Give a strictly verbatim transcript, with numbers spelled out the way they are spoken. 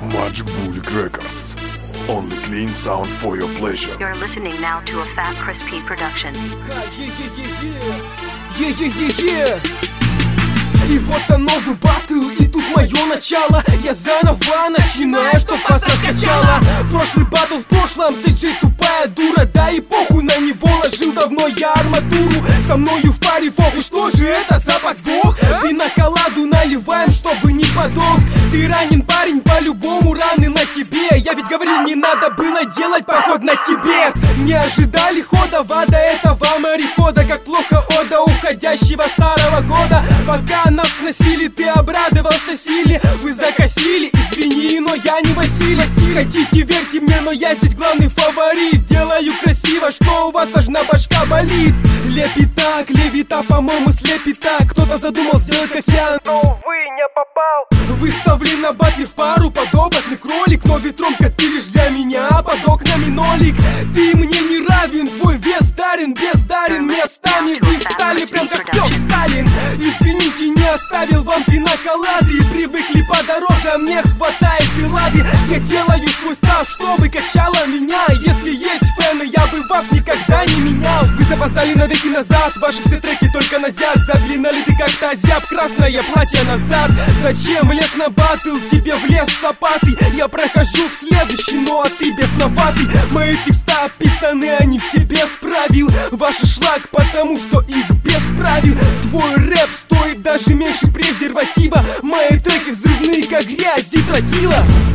Magic Bullet Records. Only clean sound for your pleasure. You're listening now to a Fat Crispy production. Е-е-е-е. И вот оно новый батл, и тут мое начало. Я заново начинаю, чтоб вас раскачало. Прошлый батл в прошлом, Сэджи тупая дура. Да и похуй, на него ложил давно я арматуру. Со мною в паре фок, и что же это за подвох? Ты на коладу наливаем, чтобы не подох. Ты ранен, парень, по-любому раны на тебе. Я ведь говорил, не надо было делать поход на Тибет. Не ожидали хода вода этого морехода. Как плохо ода уходящего старого года. Пока нас сносили, ты обрадовался силе. Вы закосили, извини, но я не Василий. Хотите, верьте мне, но я здесь главный фаворит. Делаю красиво, что у вас важна башка болит. Лепит так, левита, по-моему, слепит так. Кто-то задумал сделать как я, но увы, не попал. Выставлен на батле в пару, подопытный кролик. Но ветромка ты лишь для меня, под окнами нолик. Ты мне не равен, твой вес дарен, бездарен. Местами вы стали прям как пёс Сталин. Извините, не оставил вам пиноколады. Привыкли подороже, а мне хватает пилады. Я делаю свой став, чтобы качало меня. Если есть фэны, я бы вас никогда не менял. Вы запоздали навеки назад, ваши все треки только назад. Заклинали ты как-то озяб, красное платье назад. Зачем влез на батл, тебе влез сапаты? Я прохожу в следующий, ну а ты бесноватый. Мои текста описаны, они все без правил. Ваш шлак, потому что их без правил. Твой рэп стоит даже меньше презерватива. Мои треки взрывные, как грязь и тротила.